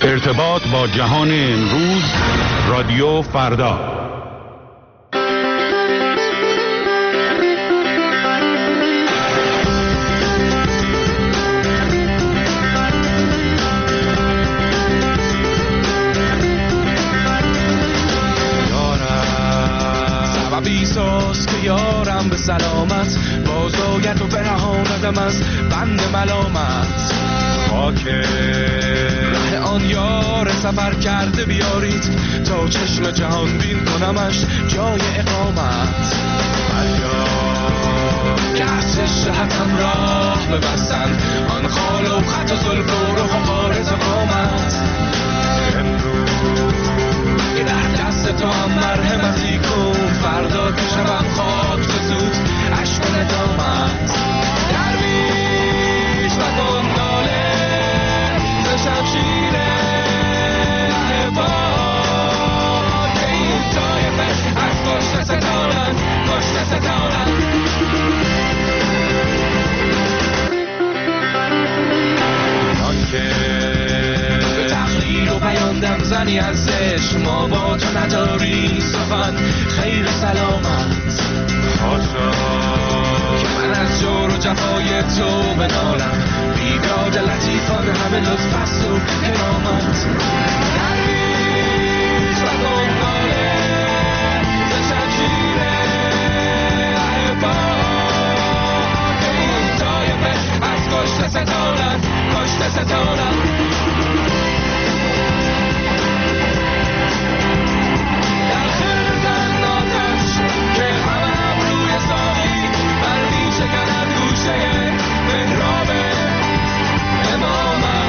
ارتباط با جهان امروز، رادیو فردا. سببیساست که یارم به سلامت بازاید و برهاندم از بند ملامت. خاک ره آن یار سفر کرده بیارید تا چشم جهان بین کنمش جای اقامت. فریاد که از شهتم راه ببستند آن خال و خط و زلف و رخ و غارت و قامت. امروز که در دست تو هم مرحمتی کن، فردا که شبم خاک بزود عشق و ندامت. درویش و دنباله ز شمشیر عباد که این طایفه از کشته ستانند، کشته ستانند. به تقریر و بیاندم زنی ازش، ما با تو نداری سخن خیر سلامت. خاشا که من از جور و جفای تو بنالم، بیداد لطیفان همه لطف است و کرامت. درویش و دنباله ز شمشیر عباد که این طایفه از کشته ستانند، کشته ستانند. در خرزن آتش که همم روی ساقی بر می شکند گوشه محراب امامت.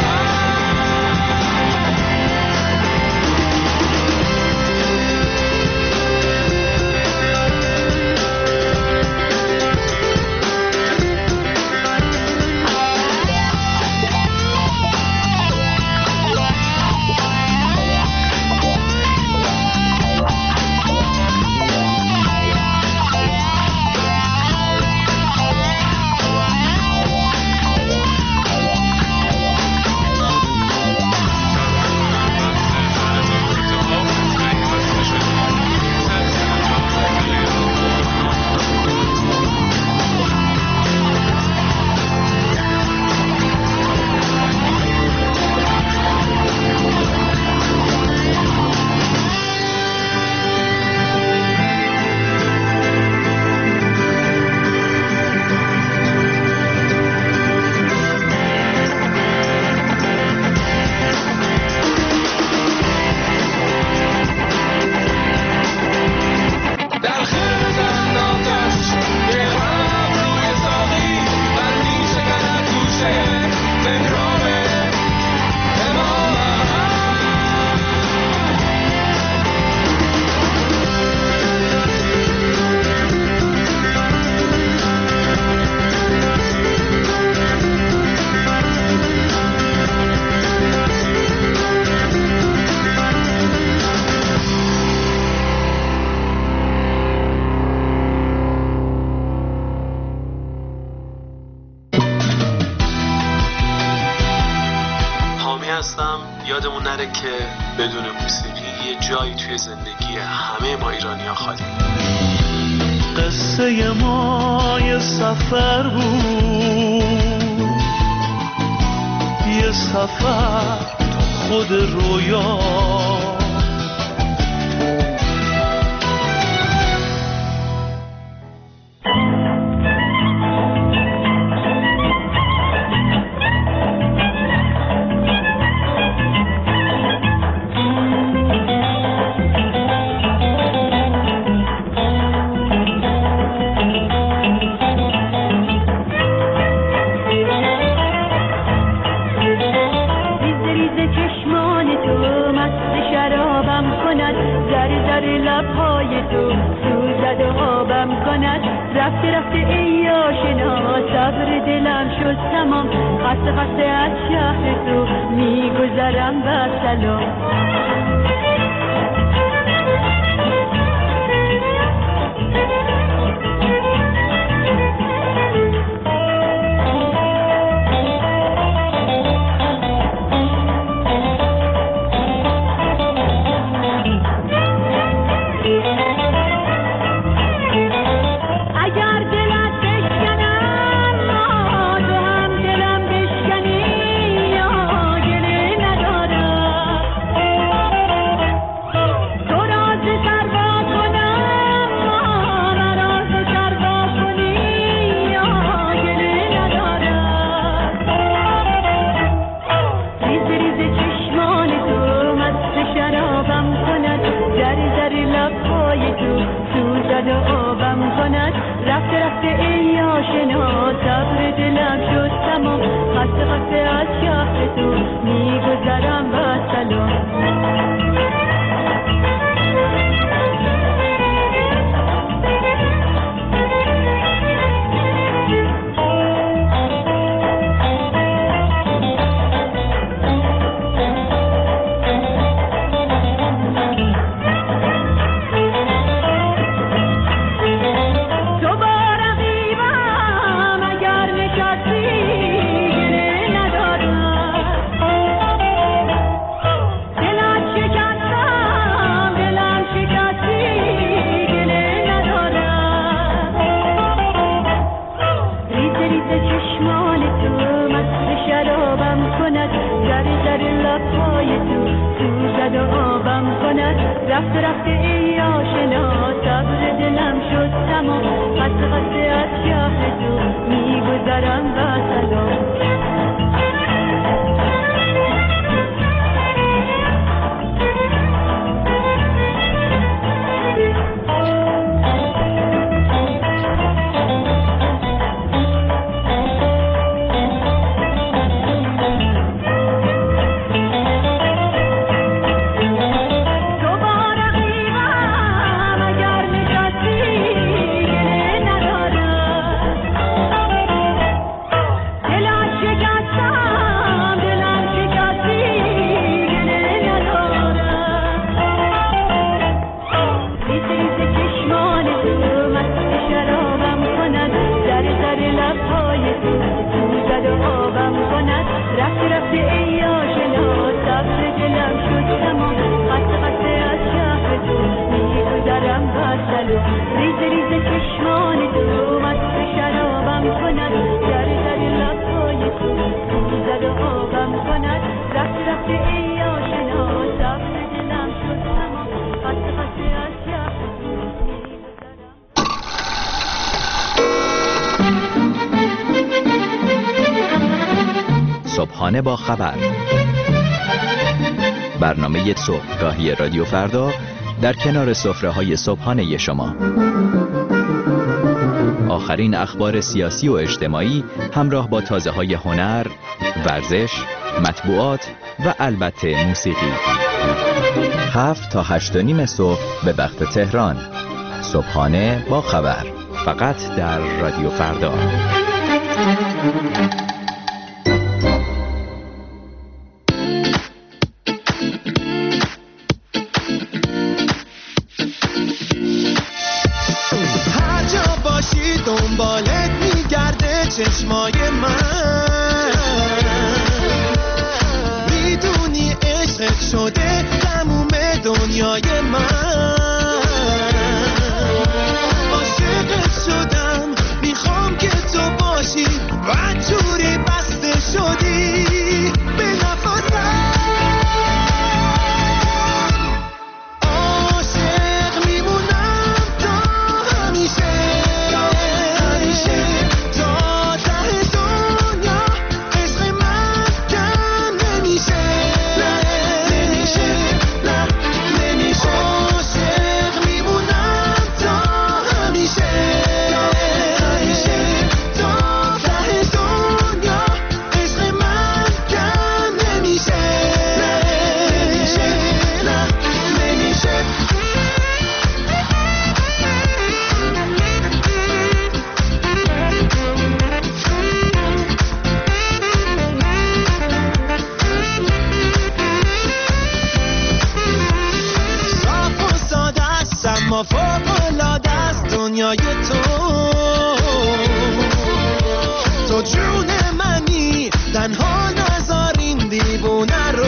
یادمون نره که بدون موسیقی یه جایی توی زندگی همه ما ایرانی‌ها خالی. قصه ما یه سفر بود، یه سفر تو خود رویا. رفته رفته ای آشنا صبر دلم شد تمام، خسته خسته از شهر تو میگذرم با سلام. رفته ای آشنا صبر دلم شد تمام خسته خسته از شهر تو میگذرم و سلام رفته رفته ای آشنا صبر دلم شد تمام خسته خسته از شهر تو میگذرم و سلام صبحانه با خبر، برنامه صبحگاهی رادیو فردا در کنار سفره‌های صبحانه شما. آخرین اخبار سیاسی و اجتماعی همراه با تازه‌های هنر، ورزش، مطبوعات و البته موسیقی. 7 تا 8:30 صبح به وقت تهران. صبحانه با خبر، فقط در رادیو فردا. دنبالت میگرده چشمای من، میدونی عشقت شده تموم دنیای من، عاشقت شدم میخوام که تو باشی و جوری بسته شدی به نفسم، عاشق میمونم تا همیشه. فوق‌العاده است دنیای تو جون منی، تنها نذار این دیوونه رو،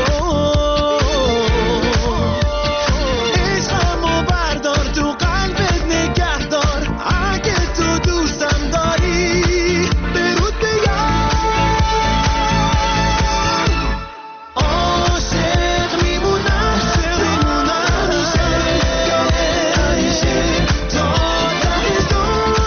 عشقمو بردار تو قلبت نگه دار، اگه تو دوستم داری برود بیار، عاشق میمونم همیشه تا ته دنیا.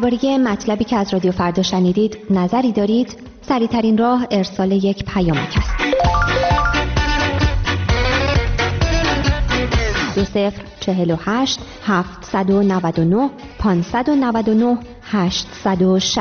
درباره مطلبی که از رادیو فردا شنیدید نظری دارید؟ سریع‌ترین راه ارسال یک پیامک است. 2048 799 599 860.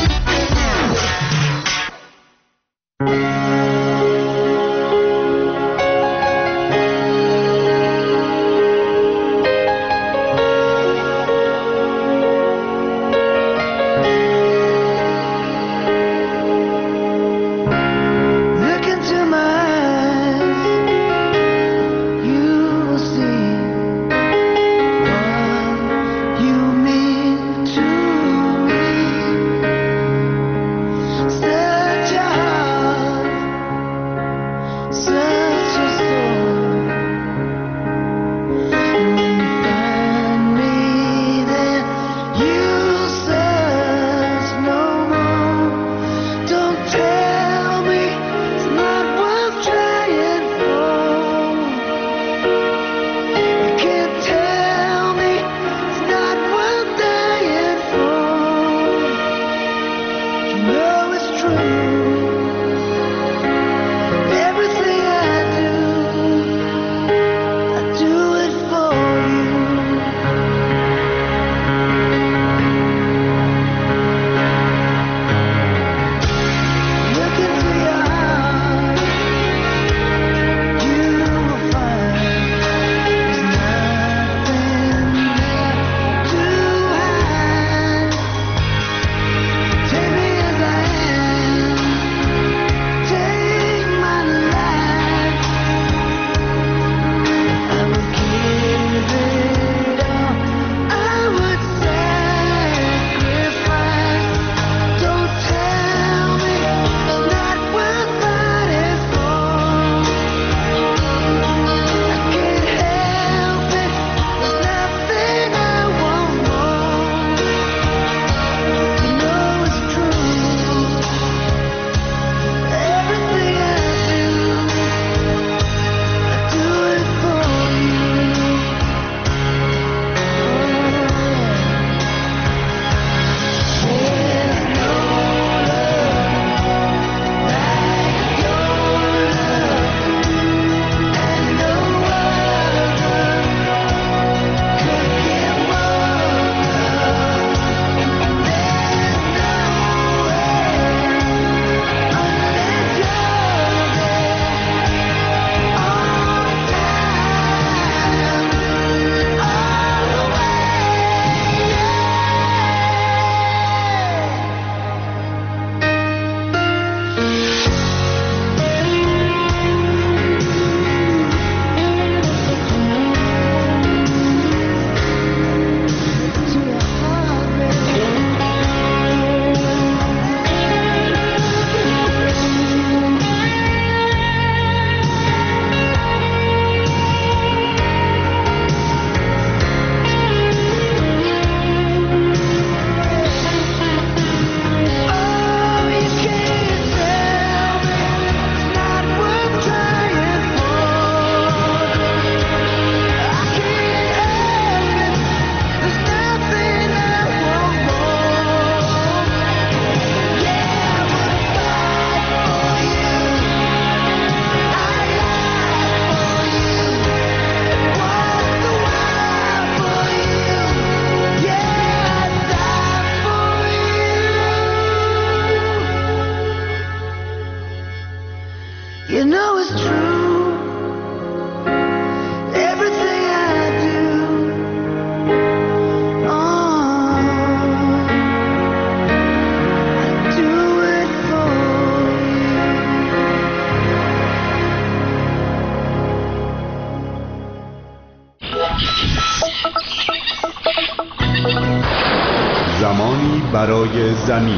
زمانی برای زمین.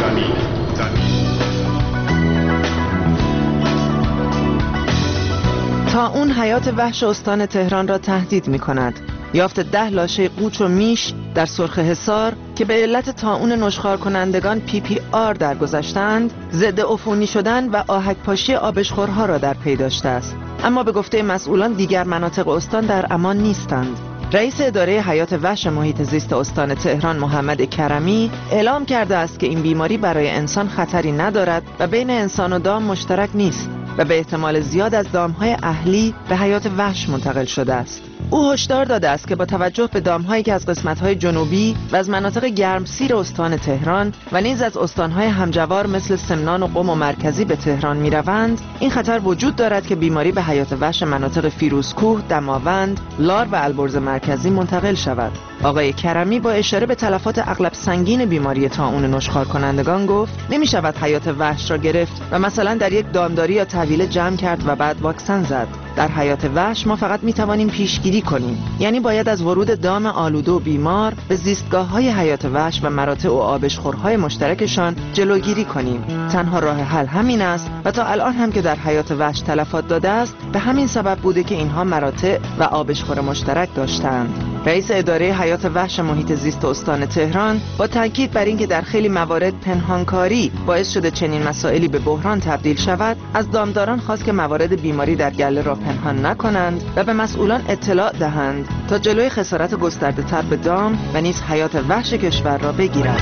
طاعون حیات وحش استان تهران را تهدید می کند. یافت 10 لاشه قوچ و میش در سرخ حصار که به علت طاعون نشخوار کنندگان PPR درگذشتند، ضد عفونی شدن و آهک‌پاشی آبشخورها را در پی داشته است. اما به گفته مسئولان دیگر مناطق استان در امان نیستند. رئیس اداره حیات وحش محیط زیست استان تهران محمد کرمی اعلام کرده است که این بیماری برای انسان خطری ندارد و بین انسان و دام مشترک نیست و به احتمال زیاد از دامهای اهلی به حیات وحش منتقل شده است. او هشدار داده است که با توجه به دامهایی که از قسمت‌های جنوبی و از مناطق گرمسیر استان تهران و نیز از استان‌های همجوار مثل سمنان و قم و مرکزی به تهران می‌روند، این خطر وجود دارد که بیماری به حیات وحش مناطق فیروزکوه، دماوند، لار و البرز مرکزی منتقل شود. آقای کرمی با اشاره به تلفات اغلب سنگین بیماری طاعون نشخوار کنندگان گفت نمی‌شود حیات وحش را گرفت و مثلا در یک دامداری یا طویله جمع کرد و بعد واکسن زد. در حیات وحش ما فقط می‌توانیم پیشگیری کنیم، یعنی باید از ورود دام آلوده و بیمار به زیستگاه‌های حیات وحش و مراتع و آبشخورهای مشترکشان جلوگیری کنیم. تنها راه حل همین است و تا الان هم که در حیات وحش تلفات داده است به همین سبب بوده که اینها مراتع و آبشخور مشترک داشتند. رئیس اداره حیات وحش محیط زیست استان تهران با تاکید بر اینکه در خیلی موارد پنهانکاری باعث شده چنین مسائلی به بحران تبدیل شود، از دامداران خواست که موارد بیماری در گله را پنهان نکنند و به مسئولان اطلاع دهند تا جلوی خسارت گسترده تر به دام و نیز حیات وحش کشور را بگیرند.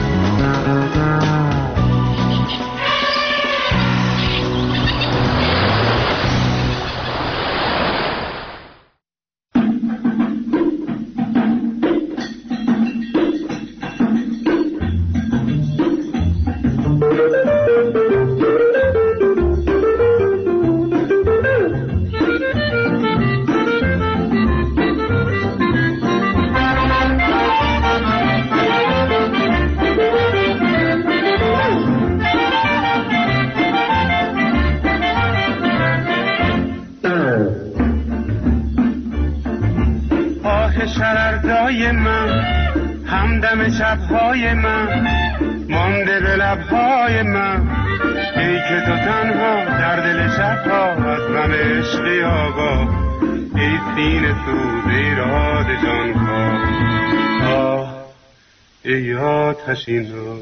شرردای من همدم شبهای من مانده به لبهای من، ای که تو تنها در دل شبها از غم عشقی آگاه، ای سینه سوز ایراد جان آه ای آتشین رو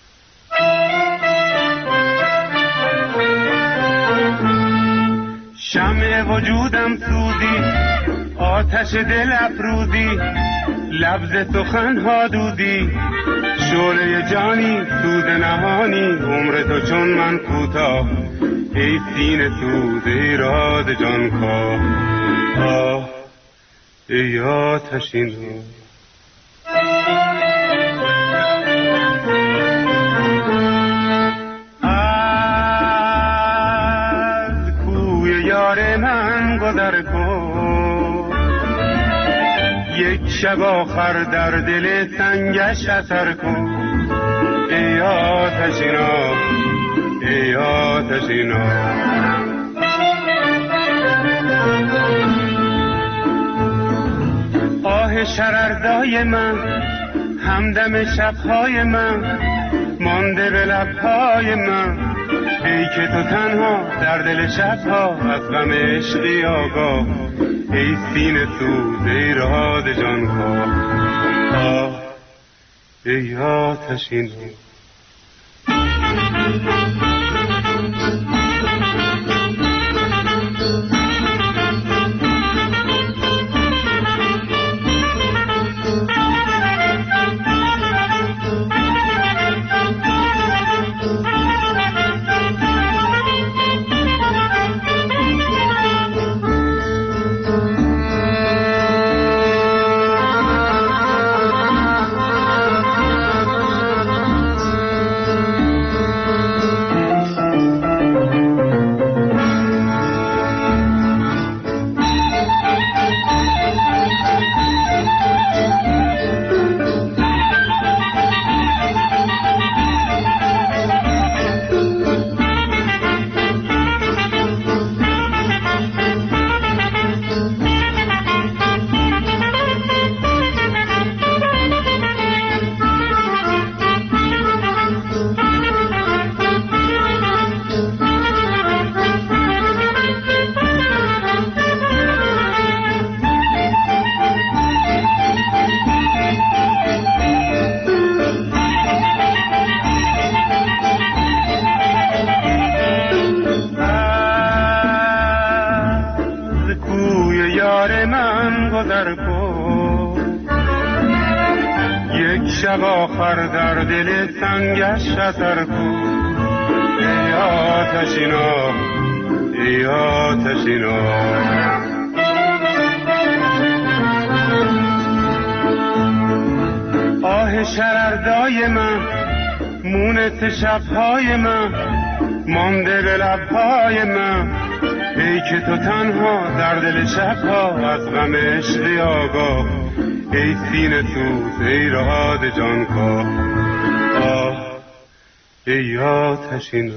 شمع وجودم سوزی، آتش دل افروزی، لبز سخن ها دودی، شعله جانی سوز نهانی، عمر تو چون من کوتاه، ای سینه سوز ایراد جان کا آه ای آتشین رو از کوی یار من گذر کن، یک شب آخر در دل سنگش اثر کن، ای آتشینا ای آتشینا. آه شرردای من همدم شبهای من مانده به لبهای من، ای که تو تنها در دل شبها از غم عشقی آگاه، ای سینه سوز ایراد جان خواه آه ای آتشین شب آخر در دل سنگش اثر کو. ای آتشینا ای آتشینا، آه شرردای من، مونت شبهای من، مانده به لبهای من. ای که تو تنها در دل شبها از غم عشقی آگاه. ای سینه سوز ای رهاد جانکاه، آه ای آتشینا.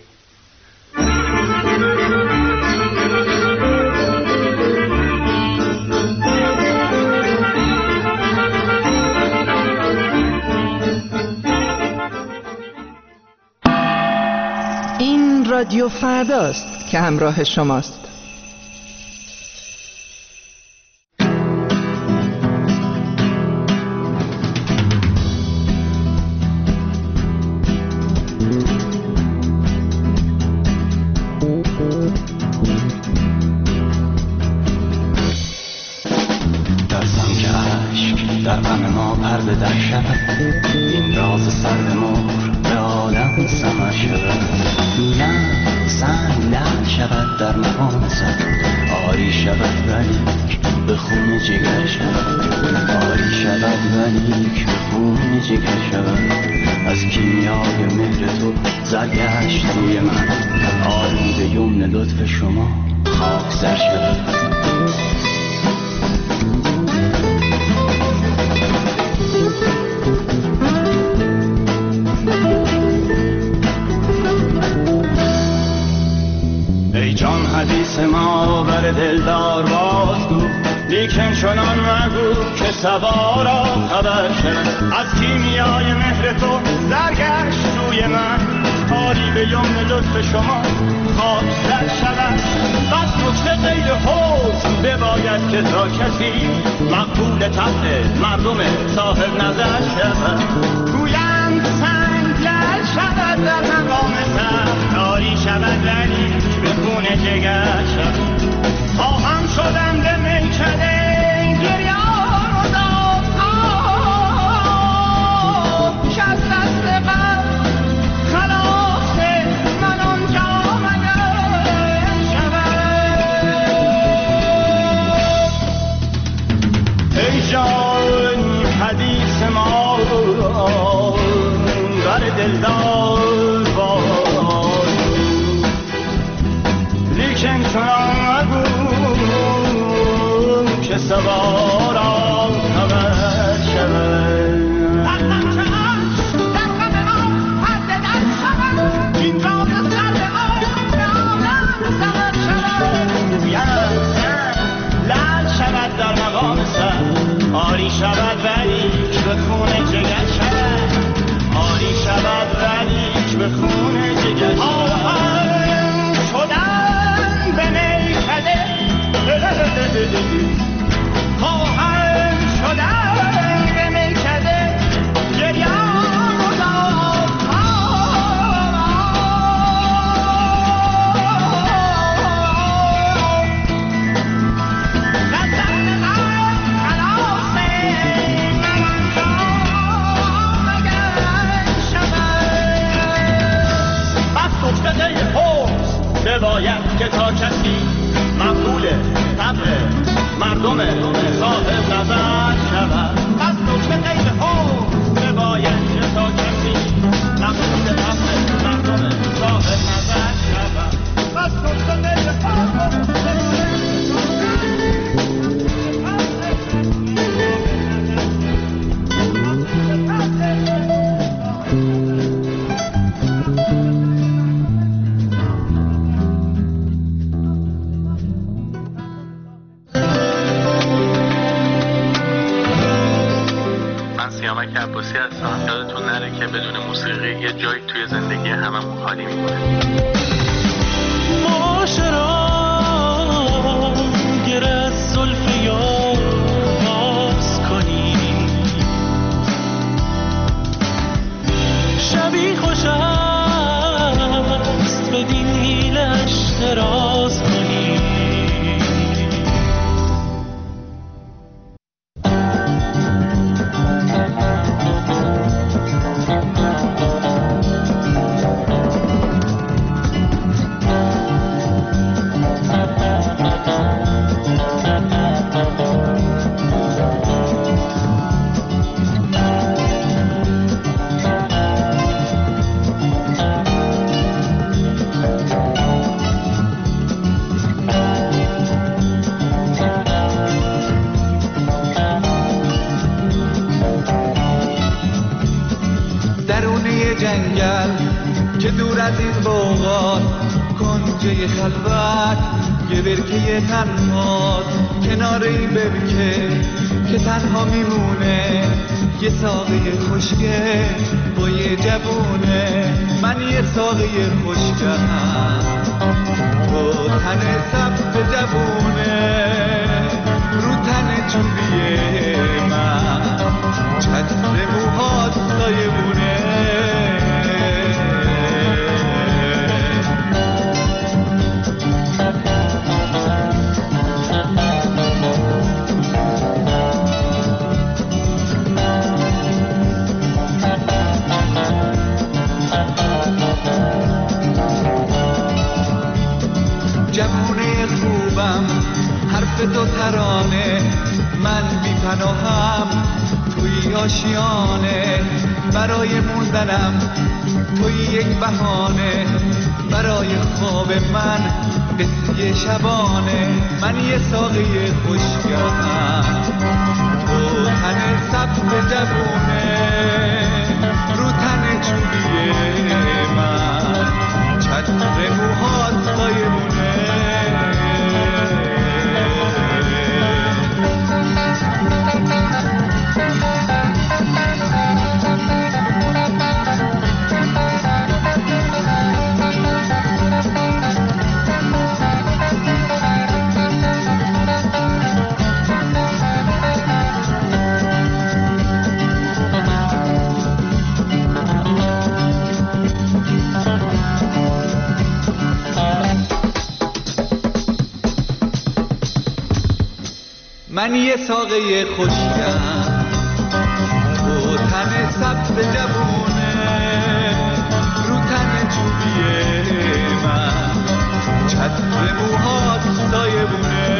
این رادیو فرداست که همراه شماست. در غم ما پرده در شود، این راز سرد مهر به عالم سمر شود. نه سنگ لعل شود در مقام سر، آری شود ولیک به خون جگر شود. آری شود ولیک به خون جگر شود. از کیمیای مهر تو زرگشت روی من، آلوده یمن لطف شما خاک سر شود. ای جان حدیث ما بر دلدار بازگو، لیکن چنان مگو که سوارا خبر شد. از کیمیای مهر تو زرگشت روی من، آری به یمن لطف شما خاک سر شود. بس نکته غیر حسن بباید که تا کسی مقبول طبع مردم صاحب نظر شود. گویند سنگ لعل شود در مقام سر، آری شود ولی به خون جگر شود. خواهم شدم به میکده گریان و داد که از دست غم خلاص من آنجا مگر شود. ای جان حدیث ما بر دلدار باد، لیکن چنان مگو که سوارا خبر شود. در مقام سر، آری شود ولیک به خون جگر شود. آری شود ولیک به خون جگر شود. آهن شدن به میکده، آهن شدن به میکده گریان و داد. باید که تا کسی مقبول طبع مردم صاحب نظر شود. پس نکته غیر حسن باید که تا کسی مقبول طبع مردم صاحب نظر شود. پس نکته غیر حسن سیامک عباسی هستم. یادتون نره که بدون موسیقی یه جایی توی زندگی هممون خالی میمونه. معاشران گر از زلف یار باز کنی، شبی خوش است بدین حیلش دراز کنی. جای خلوت یه برکه تنهات کنار این برکه که تنها میمونه یه ساقه خوشگه با یه جوونه من یه ساقه خوشگم با تن سبز جوونه رو تن چوبیه من چتر موهات سایبونه جوونه خوبم حرف تو ترانه من بی پناهم توی آشیانه برای موندنم توی یک بهانه برای خواب من قصه شبانه من یه ساقه خوشگرم تو تن سبز جوونه رو تن چوبیه من چتر موهات سایبونه من یه ساقه خوشگم تو تن سبز جوونه رو تن چوبیه من چتر موهات سایبونه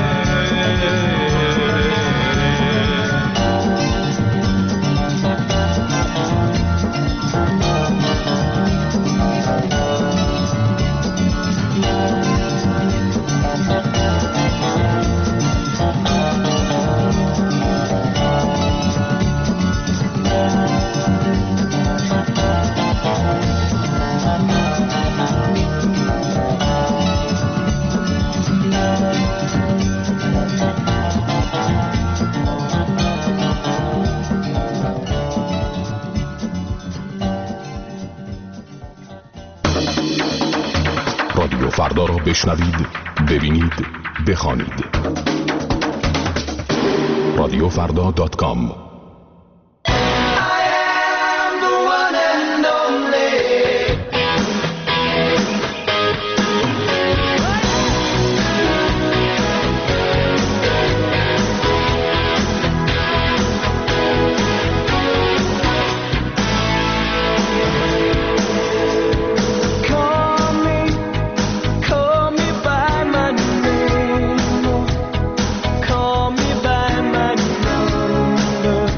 رادیو فردا را بشنوید، ببینید، بخوانید. radiofrda.com Call me by my number.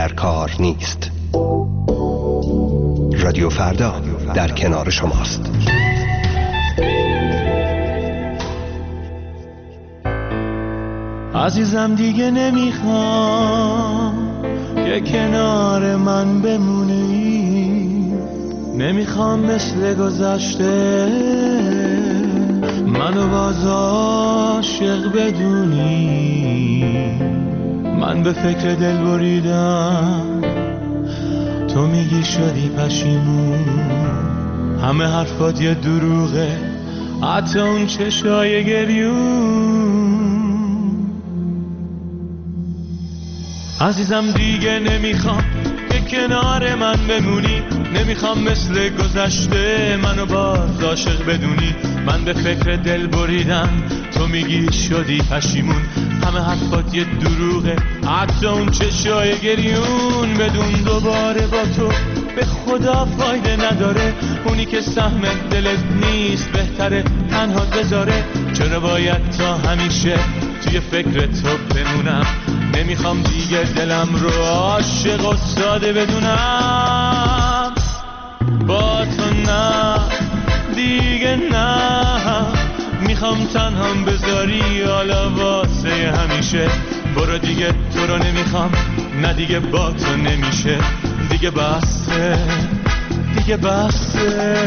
در کار نیست. رادیو فردا در کنار شماست. عزیزم دیگه نمیخوام که کنار من بمونی، نمیخوام مثل گذشته منو باز عاشق بدونی. من به فکر دل بریدم، تو میگی شدی پشیمون، همه حرفات یه دروغه، حتی اون چشای گریون. عزیزم دیگه نمیخوام که کنار من بمونی، نمیخوام مثل گذشته منو باز عاشق بدونی. من به فکر دل بریدم، تو میگی شدی پشیمون، همه حرفات یه دروغه، حتی اون چشای گریون. بدون دوباره با تو به خدا فایده نداره، اونی که سهم دلت نیست بهتره تنها بذاره. چرا باید تا همیشه توی فکر تو بمونم؟ نمیخوام دیگه دلم رو عاشق و ساده بدونم. با تو نه دیگه نه، میخوام تنهام بذاری حالا واسه همیشه. برو دیگه تو رو نمیخوام، نه دیگه با تو نمیشه، دیگه بسه، دیگه بسه.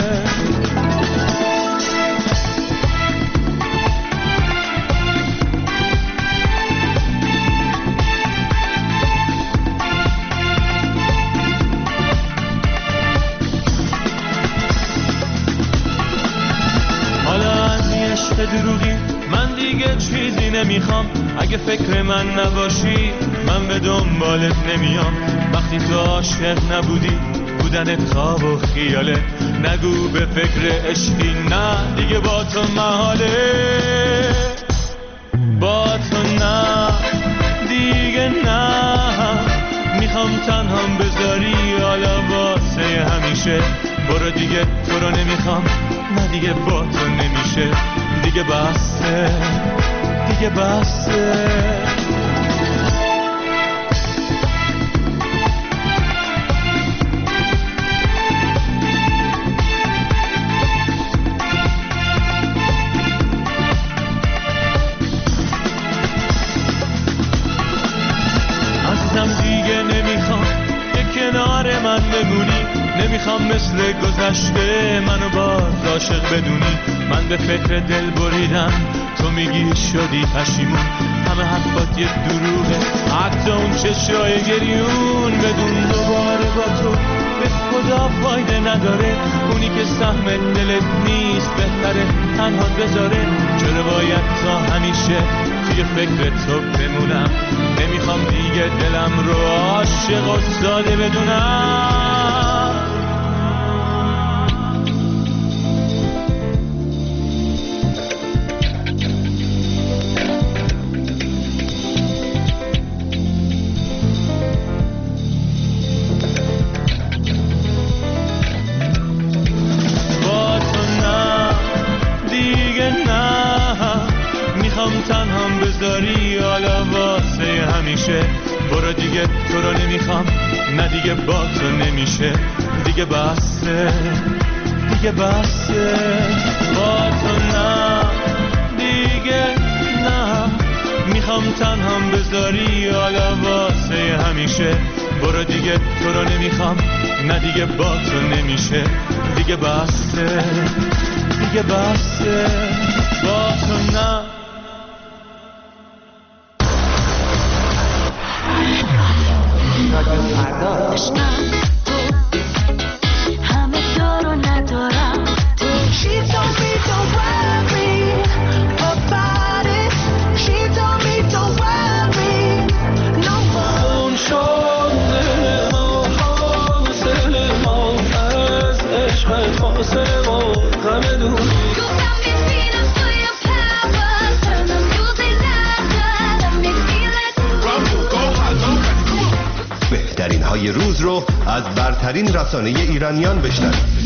دروغی من دیگه چیزی نمیخوام، اگه فکر من نباشی من به دنبالت نمیام. وقتی تو عاشق نبودی بودنت خواب و خیاله، نگو به فکر عشقی، نه دیگه با تو محاله. با تو نه دیگه نه، میخوام تنهام بذاری حالا واسه همیشه. برو دیگه تو رو نمیخوام، نه دیگه با تو نمیشه، دیگه بسه، دیگه بسه. عزیزم دیگه نمیخوام که کنار من بمونی، نمیخوام مثل گذشته منو باز عاشق بدونی. من به فکر دل بریدم، تو میگی شدی پشیمون، همه حرفات یه دروغه، حتی اون چشای گریون. بدون دوباره با تو به خدا فایده نداره، اونی که سهم دلت نیست بهتره تنها بذاره. چرا باید تا همیشه توی فکر تو بمونم؟ نمیخوام دیگه دلم رو عاشق و ساده بدونم. تنهام بذاری حالا واسه همیشه. برو دیگه تو رو نمیخوام، نه دیگه با تو نمیشه، دیگه بسه، دیگه بسه. با تو نه دیگه نه، میخوام تنهام بذاری حالا واسه همیشه. برو دیگه تو رو نمیخوام، نه دیگه با تو نمیشه، دیگه بسه، دیگه بسه. با تو نه. همه دارو ندارم تو. She told me don't worry about it. She told me don't worry no more. اون شد دل ما، حاصل ما از عشق فاصله ما غم دونی. بهترین های روز رو از برترین رسانه ایرانیان بشنوید.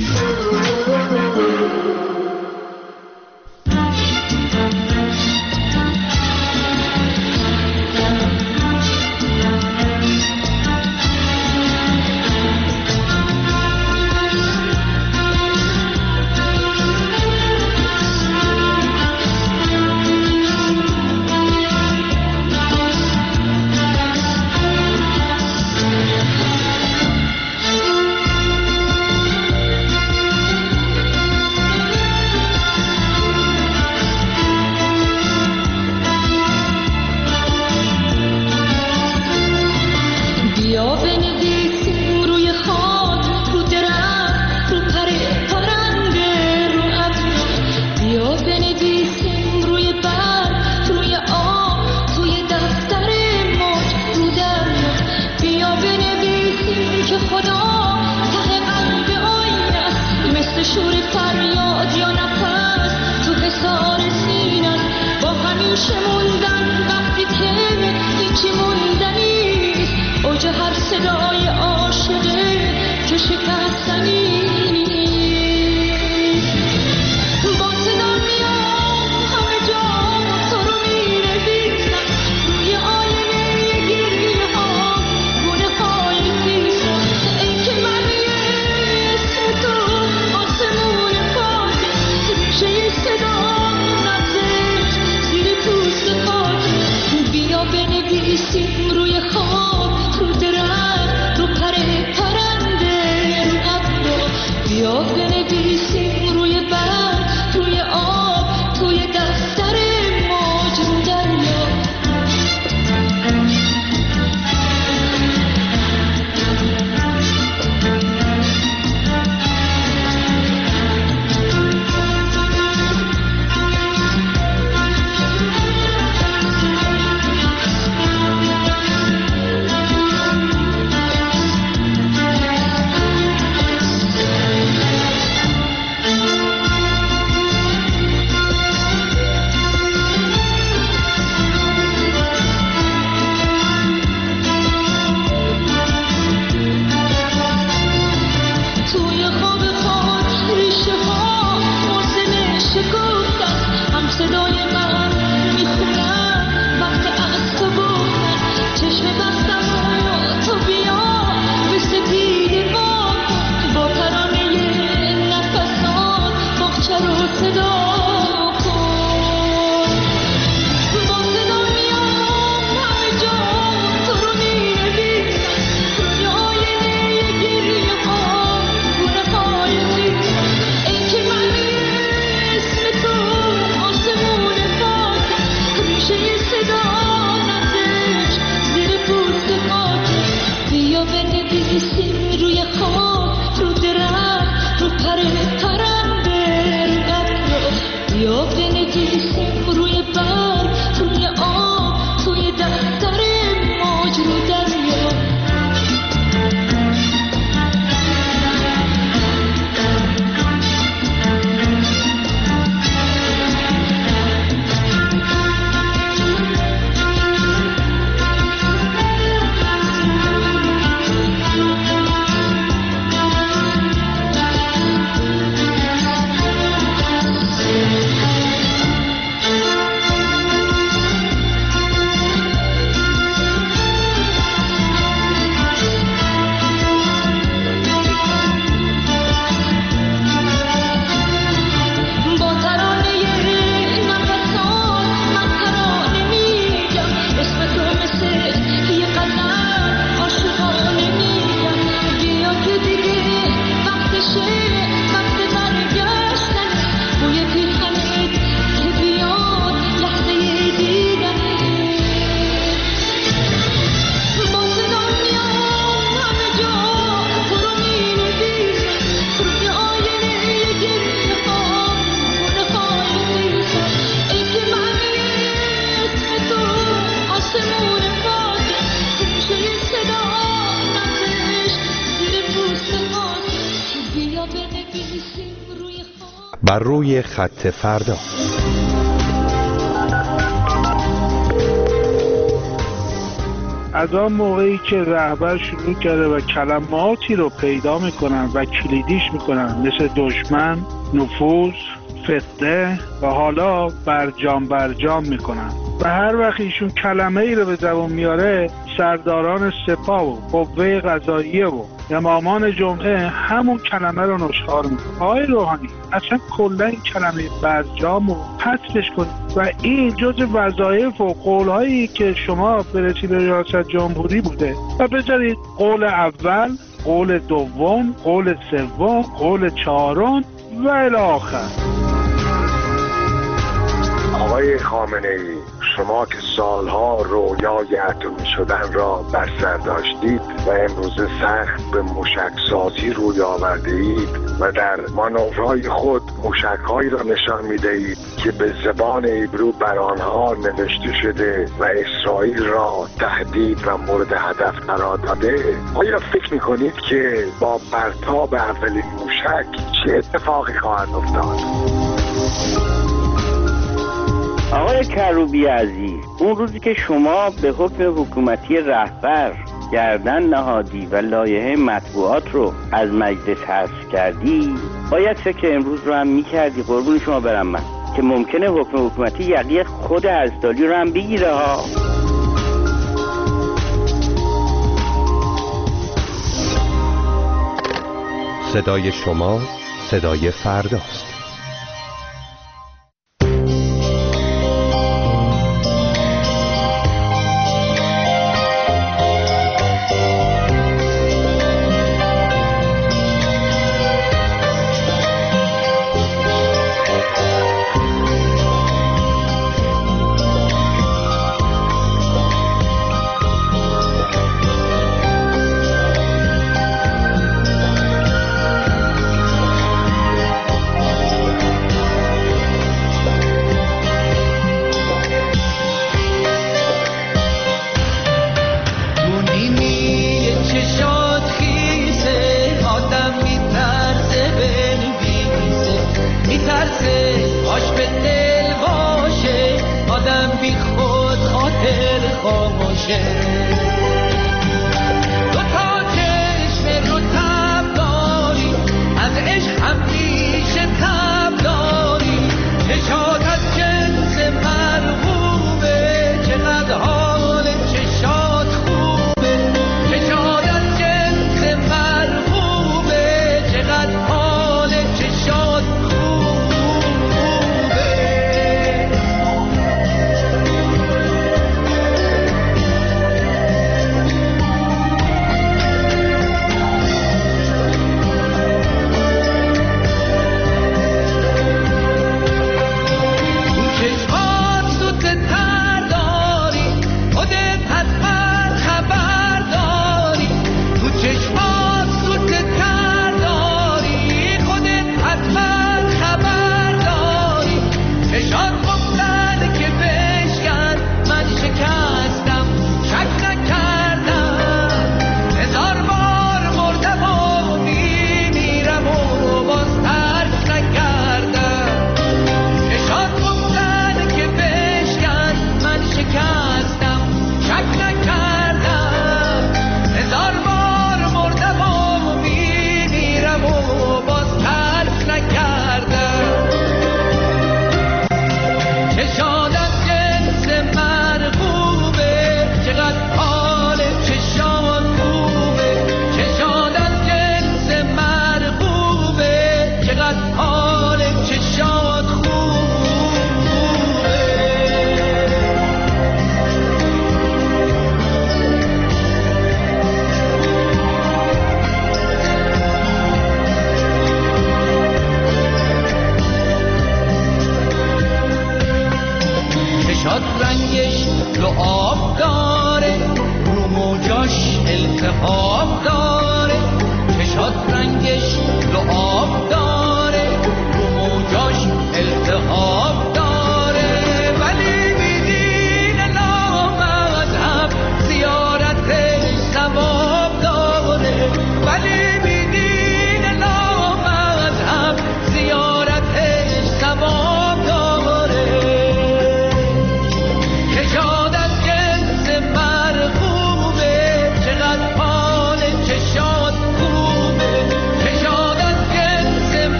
صدای عاشقه که شکستنی با صدا میام همه جا تو رو می‌نویسم روی آینه گریه ها گونه های خیسم ای که من اسم تو آسمون پاکه ریشه صدا نبزش زیر پوست خاک بیا بنویسیم روی خاک رو درخت رو پر پرنده رو ابرو بیا بنویسیم روی برگ روی آب توی دفتر موج رو دریا توی خواب خاک ریشه ها موسم شکفتن هم صدای من میخونم وقت از تو بودن چشم بستم و تو بیا به سپید ما با ترانه نفسات باغچه رو صدا کن با صدا میام همه جا تو رو می‌نویسم روی آینه گریه ها ای که من اسم تو آسمون پاک ریشه صدا نبزش زیر پوست خاک بیا بنویسیم روی خاک رو درخت رو پر پرنده رو ابرو بیا بنویسیم روی برگ روی آب توی دفتر موج رو دریا با ترانه نفسات من ترانه میگم اسم تو مثل یه قلم عاشقانه میگم بیا که دیگه وقتشه وقت برگشتن بوی پیرهنت که بیاد لحظه دیدنه با صدا میام همه جا تو رو می‌نویسم روی آینه گریه ها گونه های خیسم ای که من اسم تو آسمون پاکه ریشه صدا نبزش زیر پوست خاک بیا بنویسیم روی خاک بر روی خط فردا. از آن موقعی که رهبر شروع کرده و کلماتی رو پیدا میکنن و کلیدیش میکنن مثل دشمن، نفوذ، فتنه و حالا برجام میکنن و هر وقت ایشون کلمه ای رو به زبان میاره سرداران سپاه و قوه قضاییه و امامان جمعه همون کلمه رو نشخوار میکنن. آقای روحانی اصلا کلا این کلمه برجام رو حذفش کنید و این جز وظایف و قولهایی که شما برسید به ریاست جمهوری بوده و بذارید قول اول، قول دوم، قول سوم، قول چهارم و الی آخر. آقای خامنه‌ای، شما که سالها رویای اتمی شدن را بر سر داشتید و امروز سخت به موشکسازی روی آورده اید و در مانورهای خود موشکهایی را نشان میدهید که به زبان هیبرو بر آنها نوشته شده و اسرائیل را تهدید و مورد هدف قرار داده. آیا فکر میکنید که با پرتاب اولین موشک چه اتفاقی خواهد افتاد؟ آقای کروبی عزیز، اون روزی که شما به حکم حکومتی رهبر گردن نهادی و لایحه مطبوعات رو از مجلس حذف کردی، باید فکر امروز رو هم میکردی قربون شما برم من که ممکنه حکم حکومتی یقی خود حضرتعالی رو هم بگیره ها. صدای شما صدای فرداست.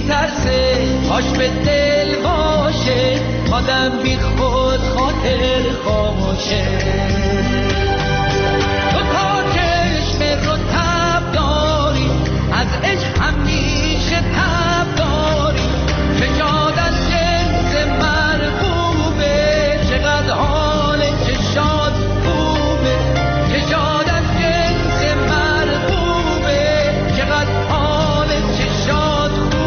میترسه کاش به دل باشه آدم بی خود خاطر خاموشه تو تا چشم رو تب داری از عشق همیشه تب داری شجاعت از جنس مرغوبه چقدر حال چشات خوبه شجاعت از جنس مرغوبه چقدر حال چشات خوبه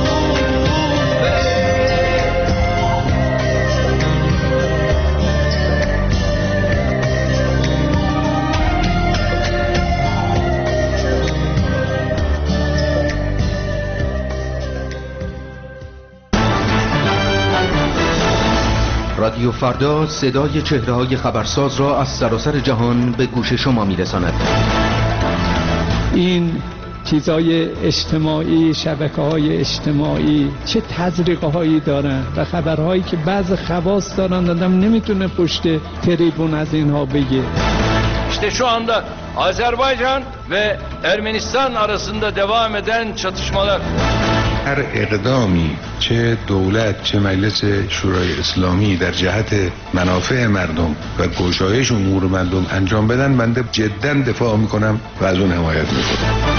رادیو فردا صدای چهره‌های خبرساز را از سراسر جهان به گوش شما می‌رساند. این چیزهای اجتماعی، شبکه‌های eجتماعی چه تزریق‌هایی دارن و خبرهایی که بعض خواص دارن آدم نمیتونه پشت تریبون از اینها بگه. İşte şu anda Azerbaycan ve Ermenistan arasında devam eden çatışmalar. هر اقدامی چه دولت چه مجلس شورای اسلامی در جهت منافع مردم و گشایش امور مردم انجام بدن بنده جدا دفاع میکنم و از اون حمایت میکنم.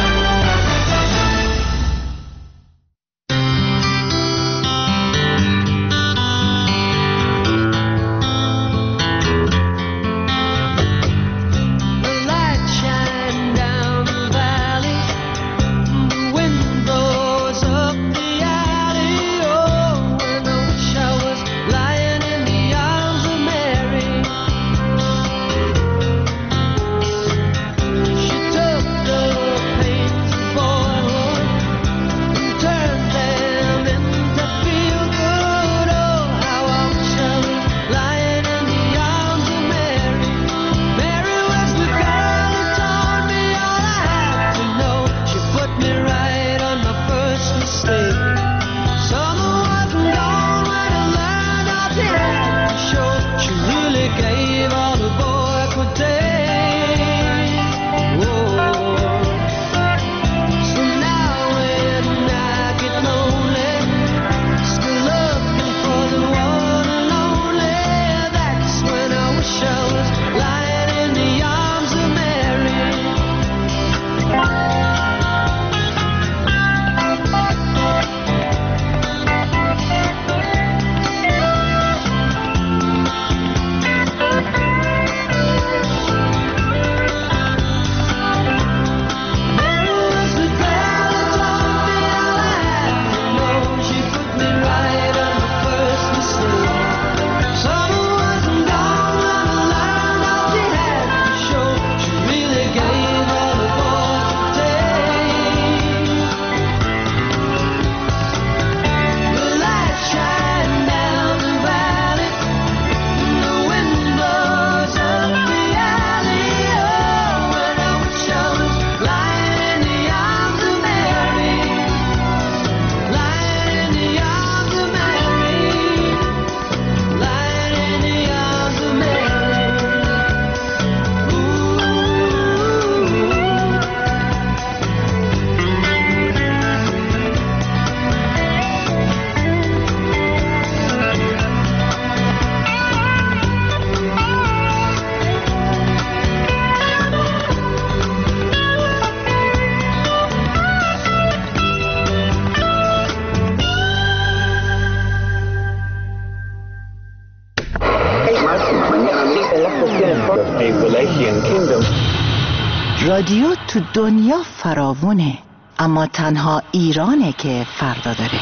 رادیو تو دنیا فراوونه، اما تنها ایرانه که فردا داره.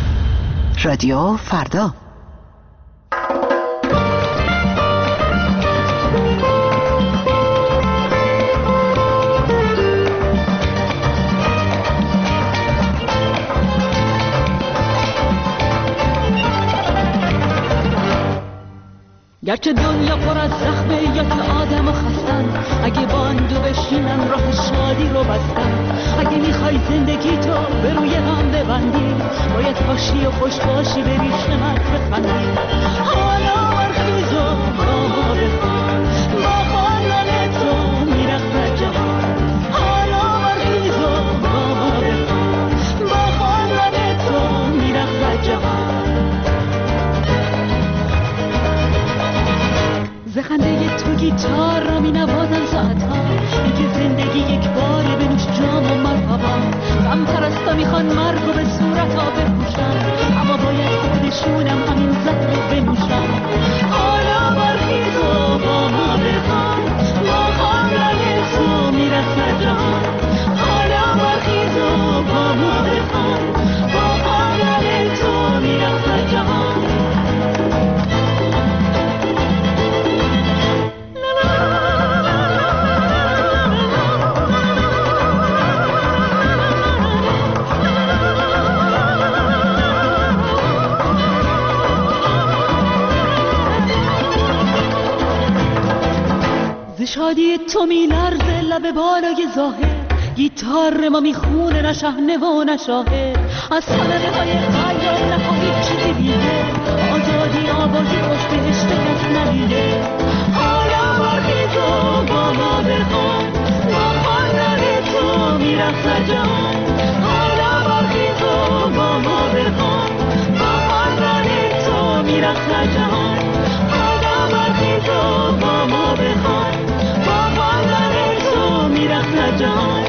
رادیو فردا. گرچه دنیا پر از زخمه یا که آدم و خستن، اگه باندو بشینن راه شادی رو بستن. اگه میخوای زندگی تو به روی هم ببندی، باید باشی و خوش باشی به ریش من بخندی. حالا برخیز و با ما بخوان، با خواندن تو میرخت جهان. حالا برخیز و با ما بخوان، با خواندن تو گیتار را می نوازن ساعتها، میگه زندگی یک باره بنوش جام و مرحبا. غم پرستا میخوان مرگ و به صورتا بپوشن، اما باید خودشونم همین زهر رو بنوشن. حالا برخیز و با ما بخوان، با خواندن تو میرسه جهان. حالا برخیز و با ما بخوان، با خواندن تو میرسه جهان. شادی تو میلرزه لب بالای ظاهر، گیتار ما میخونه نه شهنه و نه شاهر. از صنمه های خیال نخواهید چیزی دیگه، آزادی آوازی خوش بهشت کس ندیده. حالا برخیز و با ما بخوان، با خواندن تو میرسه جهان. حالا برخیز و با ما بخوان، با خواندن تو میرسه جهان. حالا برخیز و با ما بخوان، با خواندن تو میرسه جهان.